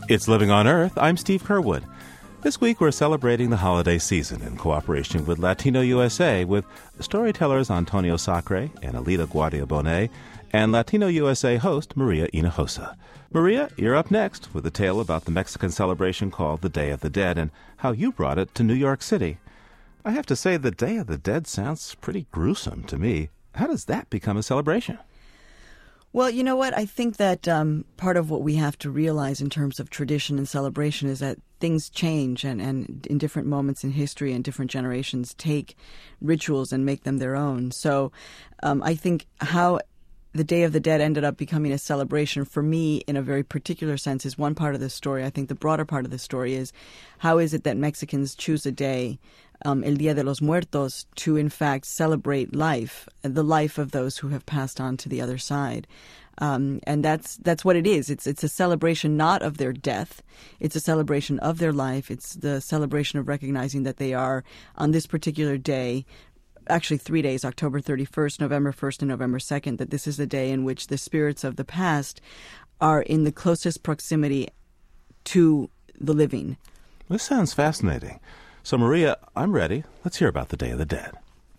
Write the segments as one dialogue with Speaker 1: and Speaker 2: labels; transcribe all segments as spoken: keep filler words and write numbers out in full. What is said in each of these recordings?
Speaker 1: It's Living on Earth. I'm Steve Curwood. This week we're celebrating the holiday season in cooperation with Latino U S A with storytellers Antonio Sacre and Alida Guardia Bonet and Latino U S A host Maria Hinojosa. Maria, you're up next with a tale about the Mexican celebration called the Day of the Dead and how you brought it to New York City. I have to say the Day of the Dead sounds pretty gruesome to me. How does that become a celebration?
Speaker 2: Well, you know what? I think that um, part of what we have to realize in terms of tradition and celebration is that things change and, and in different moments in history and different generations take rituals and make them their own. So um, I think how the Day of the Dead ended up becoming a celebration for me in a very particular sense is one part of the story. I think the broader part of the story is how is it that Mexicans choose a day, um, El Día de los Muertos, to in fact celebrate life, the life of those who have passed on to the other side. Um, and that's that's what it is. It's it's a celebration not of their death. It's a celebration of their life. It's the celebration of recognizing that they are on this particular day, actually three days, October thirty-first, November first, and November second, that this is the day in which the spirits of the past are in the closest proximity to the living.
Speaker 1: This sounds fascinating. So, Maria, I'm ready. Let's hear about the Day of the Dead.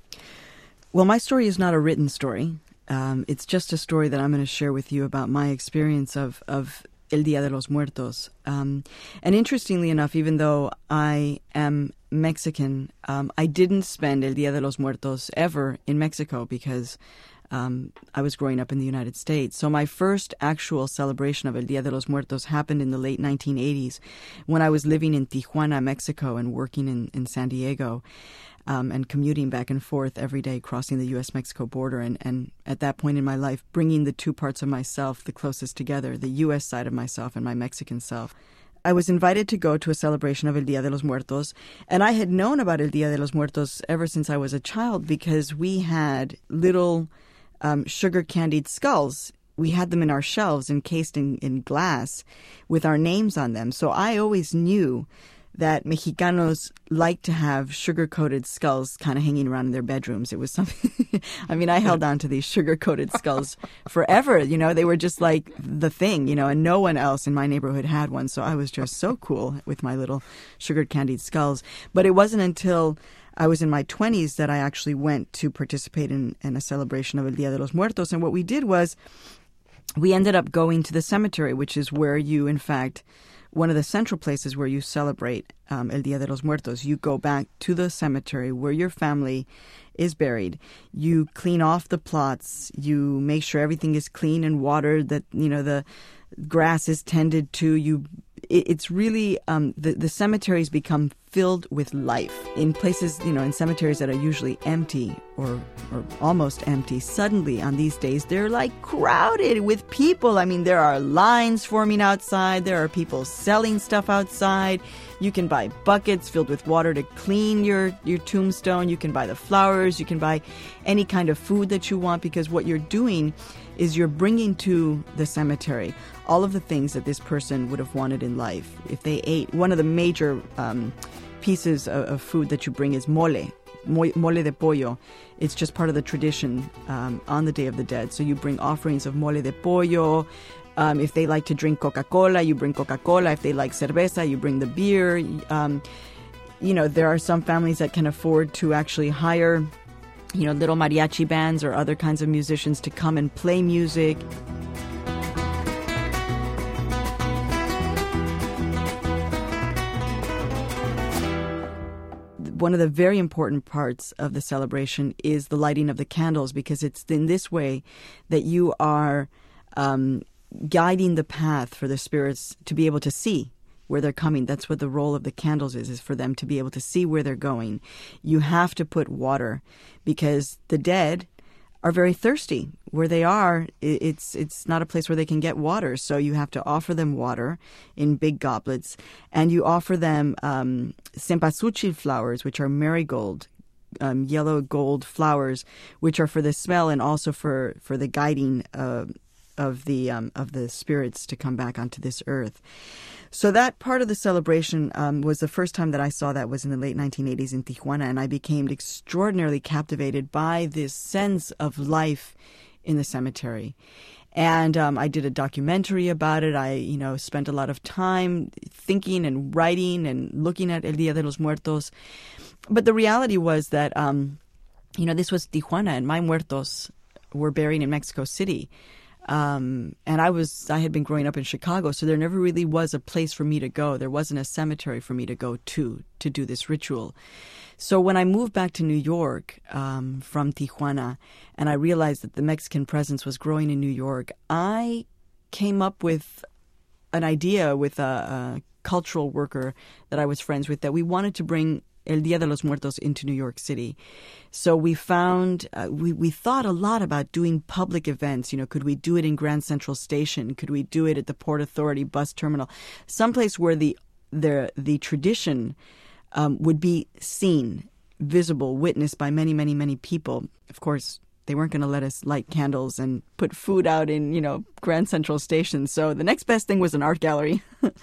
Speaker 2: Well, my story is not a written story. Um, it's just a story that I'm going to share with you about my experience of, of El Día de los Muertos. Um, and interestingly enough, even though I am Mexican, um, I didn't spend El Día de los Muertos ever in Mexico because um, I was growing up in the United States. So my first actual celebration of El Día de los Muertos happened in the late nineteen eighties when I was living in Tijuana, Mexico, and working in, in San Diego. Um, and commuting back and forth every day, crossing the U S Mexico border. And, and at that point in my life, bringing the two parts of myself the closest together, the U S side of myself and my Mexican self. I was invited to go to a celebration of El Día de los Muertos. And I had known about El Día de los Muertos ever since I was a child because we had little um, sugar-candied skulls. We had them in our shelves encased in, in glass with our names on them. So I always knew that Mexicanos like to have sugar-coated skulls kind of hanging around in their bedrooms. It was something, I mean, I held on to these sugar-coated skulls forever. You know, they were just like the thing, you know, and no one else in my neighborhood had one. So I was just so cool with my little sugar-candied skulls. But it wasn't until I was in my twenties that I actually went to participate in, in a celebration of El Día de los Muertos. And what we did was we ended up going to the cemetery, which is where you, in fact, one of the central places where you celebrate um, El Día de los Muertos. You go back to the cemetery where your family is buried. You clean off the plots. You make sure everything is clean and watered, that, you know, the grass is tended to. You, it, it's really, um, the, the cemeteries become filled with life. In places, you know, in cemeteries that are usually empty or or almost empty, suddenly on these days, they're like crowded with people. I mean, there are lines forming outside. There are people selling stuff outside. You can buy buckets filled with water to clean your, your tombstone. You can buy the flowers. You can buy any kind of food that you want, because what you're doing is you're bringing to the cemetery all of the things that this person would have wanted in life. If they ate, one of the major um, pieces of, of food that you bring is mole. Mole de pollo. It's just part of the tradition um, on the Day of the Dead. So you bring offerings of mole de pollo. Um, if they like to drink Coca-Cola, you bring Coca-Cola. If they like cerveza, you bring the beer. Um, you know, there are some families that can afford to actually hire, you know, little mariachi bands or other kinds of musicians to come and play music. One of the very important parts of the celebration is the lighting of the candles, because it's in this way that you are um, guiding the path for the spirits to be able to see where they're coming. That's what the role of the candles is, is for them to be able to see where they're going. You have to put water, because the dead are very thirsty. Where they are, it's it's not a place where they can get water. So you have to offer them water in big goblets, and you offer them um, cempasúchil flowers, which are marigold, um, yellow gold flowers, which are for the smell and also for, for the guiding uh, of the um, of the spirits to come back onto this earth. So that part of the celebration um, was the first time that I saw that was in the late nineteen eighties in Tijuana, and I became extraordinarily captivated by this sense of life in the cemetery. And um, I did a documentary about it. I, you know, spent a lot of time thinking and writing and looking at El Día de los Muertos. But the reality was that, um, you know, this was Tijuana, and my muertos were buried in Mexico City. Um, and I was, I had been growing up in Chicago, so there never really was a place for me to go. There wasn't a cemetery for me to go to, to do this ritual. So when I moved back to New York um, from Tijuana, and I realized that the Mexican presence was growing in New York, I came up with an idea with a, a cultural worker that I was friends with that we wanted to bring El Día de los Muertos into New York City. So we found, uh, we, we thought a lot about doing public events. You know, could we do it in Grand Central Station? Could we do it at the Port Authority bus terminal? Someplace where the the, the tradition um, would be seen, visible, witnessed by many, many, many people. Of course, they weren't going to let us light candles and put food out in, you know, Grand Central Station. So the next best thing was an art gallery.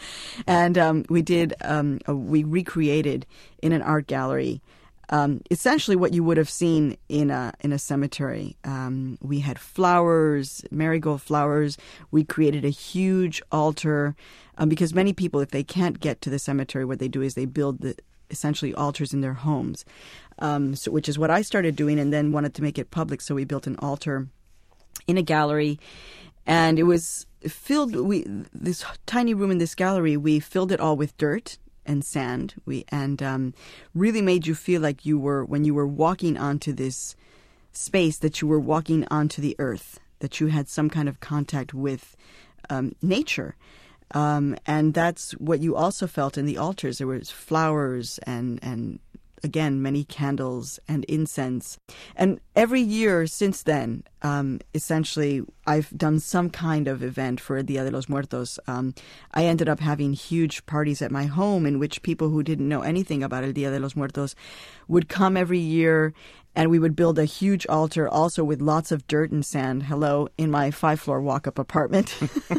Speaker 2: and um, we did, um, a, we recreated in an art gallery um, essentially what you would have seen in a, in a cemetery. Um, we had flowers, marigold flowers. We created a huge altar um, because many people, if they can't get to the cemetery, what they do is they build the essentially altars in their homes, um, so, which is what I started doing, and then wanted to make it public. So we built an altar in a gallery, and it was filled. We this tiny room in this gallery, we filled it all with dirt and sand. We and um, really made you feel like you were when you were walking onto this space that you were walking onto the earth, that you had some kind of contact with um, nature. Um, and that's what you also felt in the altars. There was flowers and, and again, many candles and incense. And every year since then, um, essentially, I've done some kind of event for Día de los Muertos. Um, I ended up having huge parties at my home in which people who didn't know anything about El Día de los Muertos would come every year, and we would build a huge altar also with lots of dirt and sand, hello, in my five-floor walk-up apartment.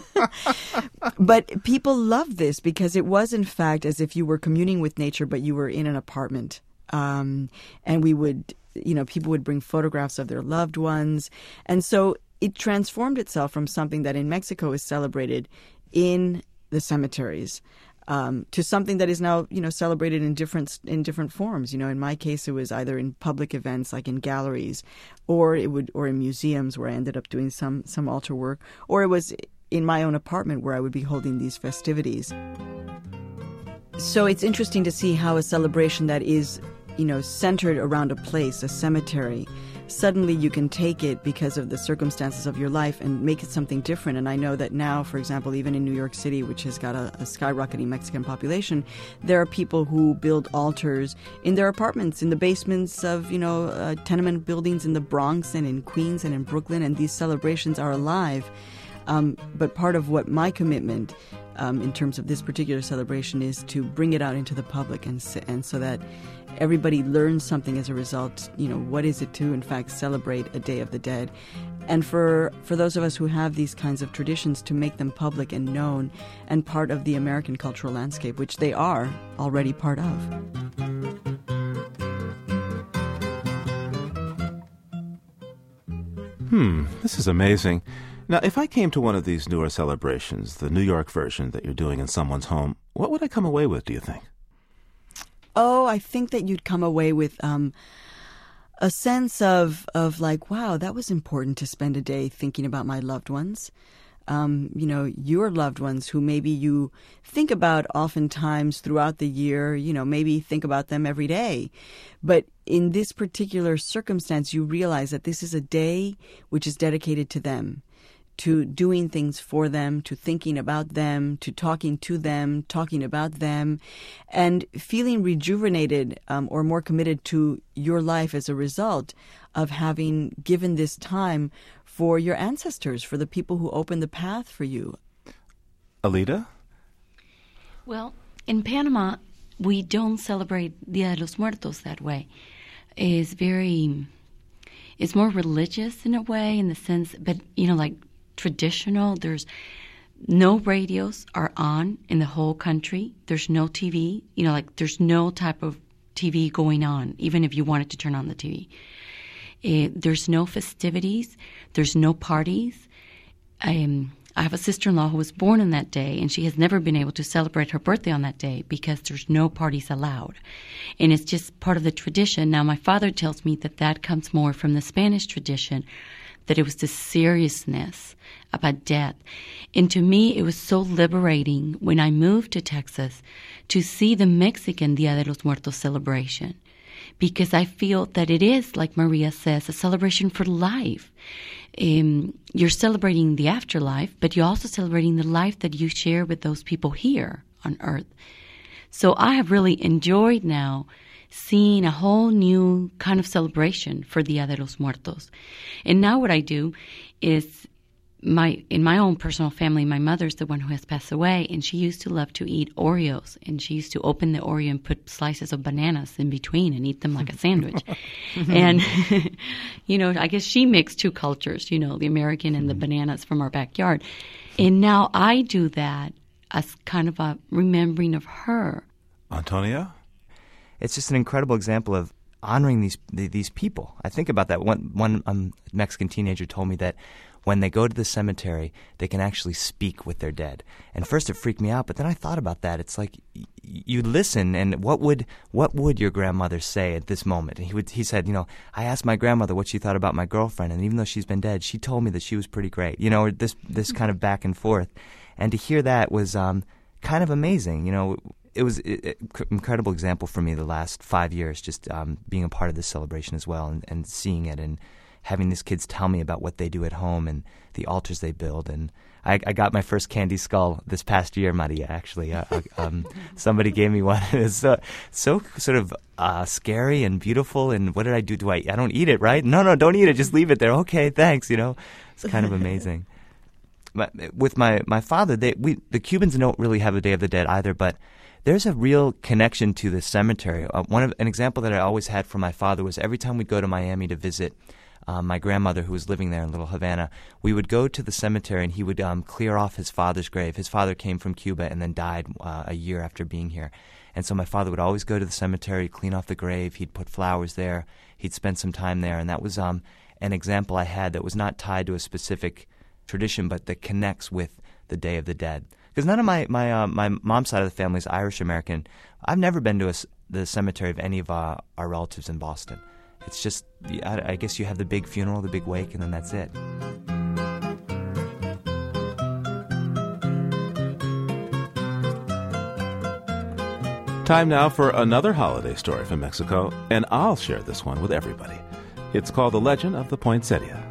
Speaker 2: But people loved this because it was, in fact, as if you were communing with nature, but you were in an apartment. Um, and we would, you know, people would bring photographs of their loved ones. And so it transformed itself from something that in Mexico is celebrated in the cemeteries Um, to something that is now, you know, celebrated in different in different forms. You know, in my case, it was either in public events, like in galleries, or it would, or in museums where I ended up doing some some altar work, or it was in my own apartment where I would be holding these festivities. So it's interesting to see how a celebration that is, you know, centered around a place, a cemetery, suddenly you can take it because of the circumstances of your life and make it something different. And I know that now, for example, even in New York City, which has got a, a skyrocketing Mexican population, there are people who build altars in their apartments, in the basements of, you know, uh, tenement buildings in the Bronx and in Queens and in Brooklyn, and these celebrations are alive. Um, but part of what my commitment um, in terms of this particular celebration is to bring it out into the public, and and so that everybody learns something as a result. You know, what is it to, in fact, celebrate a Day of the Dead? And for, for those of us who have these kinds of traditions, to make them public and known and part of the American cultural landscape, which they are already part of.
Speaker 1: Hmm, this is amazing. Now, if I came to one of these newer celebrations, the New York version that you're doing in someone's home, what would I come away with, do you think?
Speaker 2: Oh, I think that you'd come away with um, a sense of, of like, wow, that was important to spend a day thinking about my loved ones. Um, you know, your loved ones who maybe you think about oftentimes throughout the year, you know, maybe think about them every day. But in this particular circumstance, you realize that this is a day which is dedicated to them, to doing things for them, to thinking about them, to talking to them, talking about them, and feeling rejuvenated um, or more committed to your life as a result of having given this time for your ancestors, for the people who opened the path for you.
Speaker 1: Alida?
Speaker 3: Well, in Panama, we don't celebrate Dia de los Muertos that way. It's very, it's more religious in a way, in the sense, but, you know, like, traditional. There's no radios are on in the whole country. There's no T V. You know, like there's no type of T V going on, even if you wanted to turn on the T V. It, there's no festivities. There's no parties. um, I have a sister-in-law who was born on that day, and she has never been able to celebrate her birthday on that day because there's no parties allowed. And it's just part of the tradition. Now, my father tells me that that comes more from the Spanish tradition, that it was the seriousness about death. And to me, it was so liberating when I moved to Texas to see the Mexican Dia de los Muertos celebration, because I feel that it is, like Maria says, a celebration for life. Um, you're celebrating the afterlife, but you're also celebrating the life that you share with those people here on earth. So I have really enjoyed now seeing a whole new kind of celebration for Dia de los Muertos. And now what I do is, my in my own personal family, my mother's the one who has passed away, and she used to love to eat Oreos, and she used to open the Oreo and put slices of bananas in between and eat them like a sandwich. And, you know, I guess she mixed two cultures, you know, the American and the bananas from our backyard. And now I do that as kind of a remembering of her.
Speaker 1: Antonio?
Speaker 4: It's just an incredible example of honoring these these people. I think about that. One, one um, Mexican teenager told me that when they go to the cemetery, they can actually speak with their dead. And first it freaked me out, but then I thought about that. It's like y- you listen, and what would what would your grandmother say at this moment? And he would he said, you know, I asked my grandmother what she thought about my girlfriend, and even though she's been dead, she told me that she was pretty great. You know, this this kind of back and forth. And to hear that was um, kind of amazing. You know, it was an incredible example for me the last five years, just um, being a part of this celebration as well, and, and seeing it and having these kids tell me about what they do at home and the altars they build. And I, I got my first candy skull this past year, Maria, actually. Uh, um, somebody gave me one. It was so, so sort of uh, scary and beautiful. And what did I do? Do I, I don't eat it, right? No, no, don't eat it. Just leave it there. Okay, thanks, you know. It's kind of amazing. But with my, my father, they, we, the Cubans don't really have a Day of the Dead either, but there's a real connection to the cemetery. Uh, one of, an example that I always had from my father was every time we'd go to Miami to visit Um, my grandmother, who was living there in Little Havana, we would go to the cemetery and he would um, clear off his father's grave. His father came from Cuba and then died uh, a year after being here. And so my father would always go to the cemetery, clean off the grave. He'd put flowers there. He'd spend some time there. And that was um, an example I had that was not tied to a specific tradition, but that connects with the Day of the Dead. Because none of my my, uh, my mom's side of the family is Irish-American. I've never been to a, the cemetery of any of uh, our relatives in Boston. It's just, I guess you have the big funeral, the big wake, and then that's it.
Speaker 1: Time now for another holiday story from Mexico, and I'll share this one with everybody. It's called The Legend of the Poinsettia.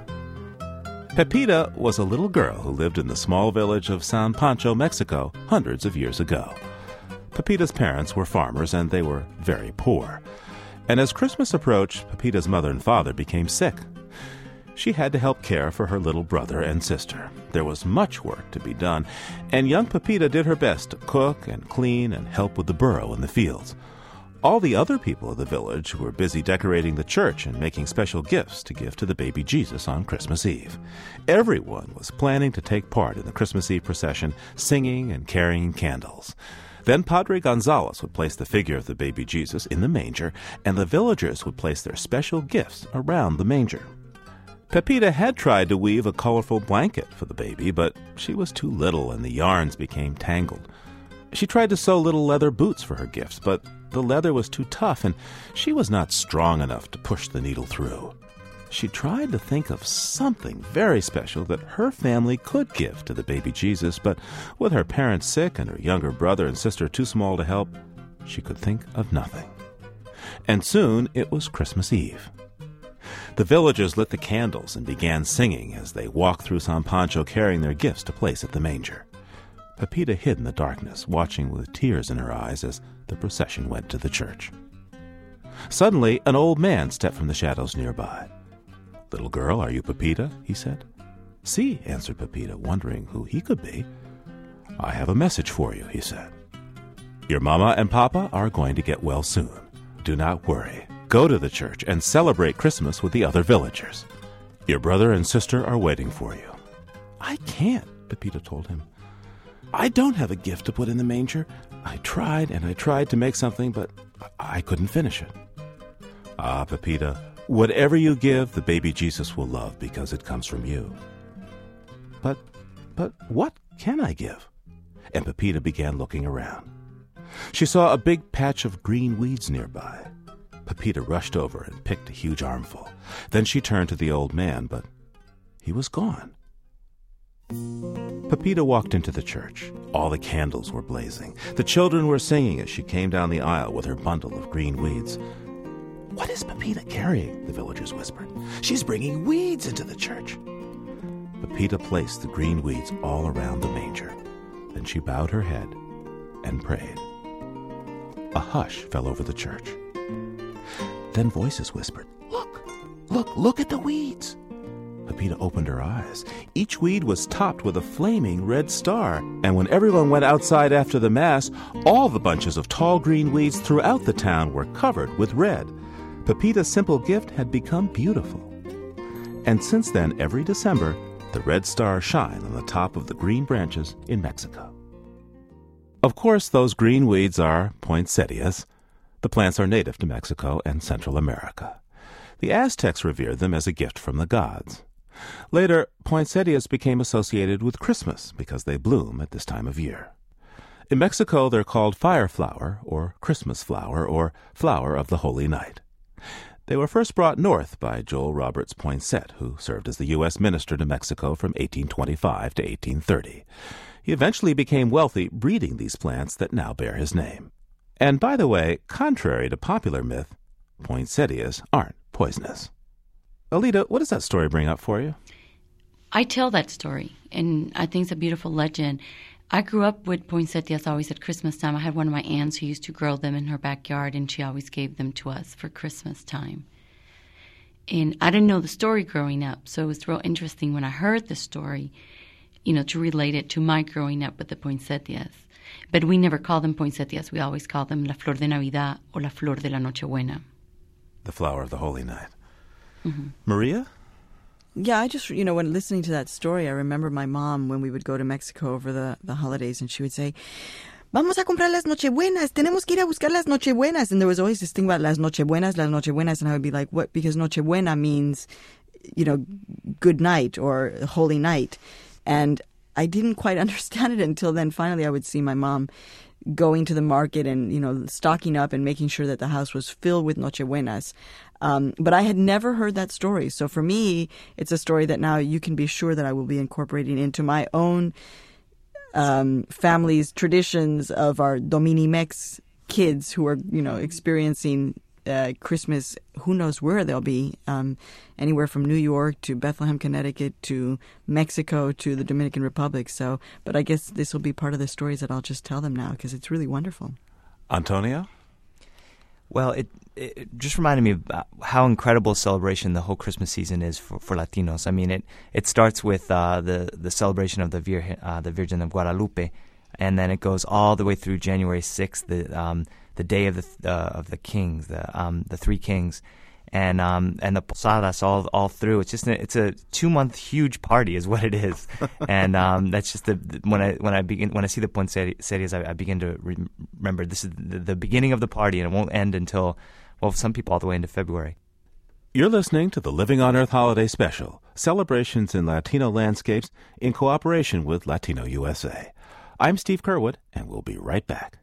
Speaker 1: Pepita was a little girl who lived in the small village of San Pancho, Mexico, hundreds of years ago. Pepita's parents were farmers, and they were very poor. And as Christmas approached, Pepita's mother and father became sick. She had to help care for her little brother and sister. There was much work to be done, and young Pepita did her best to cook and clean and help with the burrow in the fields. All the other people of the village were busy decorating the church and making special gifts to give to the baby Jesus on Christmas Eve. Everyone was planning to take part in the Christmas Eve procession, singing and carrying candles. Then Padre Gonzalez would place the figure of the baby Jesus in the manger, and the villagers would place their special gifts around the manger. Pepita had tried to weave a colorful blanket for the baby, but she was too little and the yarns became tangled. She tried to sew little leather boots for her gifts, but the leather was too tough and she was not strong enough to push the needle through. She tried to think of something very special that her family could give to the baby Jesus, but with her parents sick and her younger brother and sister too small to help, she could think of nothing. And soon it was Christmas Eve. The villagers lit the candles and began singing as they walked through San Pancho carrying their gifts to place at the manger. Pepita hid in the darkness, watching with tears in her eyes as the procession went to the church. Suddenly, an old man stepped from the shadows nearby. "Little girl, are you Pepita?" he said. "Si," answered Pepita, wondering who he could be. "I have a message for you," he said. "Your mama and papa are going to get well soon. Do not worry. Go to the church and celebrate Christmas with the other villagers. Your brother and sister are waiting for you." "I can't," Pepita told him. "I don't have a gift to put in the manger. I tried and I tried to make something, but I couldn't finish it." "Ah, Pepita, whatever you give, the baby Jesus will love because it comes from you." "But But what can I give? And Pepita began looking around. She saw a big patch of green weeds nearby. Pepita rushed over and picked a huge armful. Then she turned to the old man, but he was gone. Pepita walked into the church. All the candles were blazing. The children were singing as she came down the aisle with her bundle of green weeds. "What is Pepita carrying?" the villagers whispered. "She's bringing weeds into the church." Pepita placed the green weeds all around the manger. Then she bowed her head and prayed. A hush fell over the church. Then voices whispered, "Look, look, look at the weeds." Pepita opened her eyes. Each weed was topped with a flaming red star, and when everyone went outside after the Mass, all the bunches of tall green weeds throughout the town were covered with red. Pepita's simple gift had become beautiful. And since then, every December, the red stars shine on the top of the green branches in Mexico. Of course, those green weeds are poinsettias. The plants are native to Mexico and Central America. The Aztecs revered them as a gift from the gods. Later, poinsettias became associated with Christmas because they bloom at this time of year. In Mexico, they're called fire flower or Christmas flower or flower of the Holy Night. They were first brought north by Joel Roberts Poinsett, who served as the U S minister to Mexico from eighteen twenty-five to eighteen thirty. He eventually became wealthy breeding these plants that now bear his name. And by the way, contrary to popular myth, poinsettias aren't poisonous. Alita, what does that story bring up for you?
Speaker 3: I tell that story, and I think it's a beautiful legend. I grew up with poinsettias always at Christmas time. I had one of my aunts who used to grow them in her backyard, and she always gave them to us for Christmas time. And I didn't know the story growing up, so it was real interesting when I heard the story, you know, to relate it to my growing up with the poinsettias. But we never call them poinsettias. We always call them la flor de Navidad or la flor de la Nochebuena.
Speaker 1: The flower of the Holy Night.
Speaker 3: Mm-hmm.
Speaker 1: Maria?
Speaker 2: Yeah, I just, you know, when listening to that story, I remember my mom when we would go to Mexico over the, the holidays, and she would say, "Vamos a comprar las Nochebuenas. Tenemos que ir a buscar las Nochebuenas." And there was always this thing about las Nochebuenas, las Nochebuenas, and I would be like, what? Because Nochebuena means, you know, good night or holy night. And I didn't quite understand it until then. Finally, I would see my mom going to the market and, you know, stocking up and making sure that the house was filled with Nochebuenas. Um, but I had never heard that story. So for me, it's a story that now you can be sure that I will be incorporating into my own um, family's traditions of our Dominimex kids who are, you know, experiencing uh, Christmas, who knows where they'll be, um, anywhere from New York to Bethlehem, Connecticut to Mexico to the Dominican Republic. So, but I guess this will be part of the stories that I'll just tell them now because it's really wonderful.
Speaker 1: Antonio?
Speaker 4: Well, it, it just reminded me of how incredible celebration the whole Christmas season is for, for Latinos. I mean, it it starts with uh, the the celebration of the Virgen, uh, the Virgin of Guadalupe, and then it goes all the way through January sixth, the um, the day of the uh, of the kings, the um, the three kings, and um, and the posadas all all through. It's just a, it's a two month huge party, is what it is, and um, that's just the when I when I begin when I see the poinsettias, I, I begin to re- remember this is the, the beginning of the party, and it won't end until, well, some people all the way into February.
Speaker 1: You're listening to the Living on Earth Holiday Special, Celebrations in Latino Landscapes, in cooperation with Latino U S A. I'm Steve Curwood, and we'll be right back.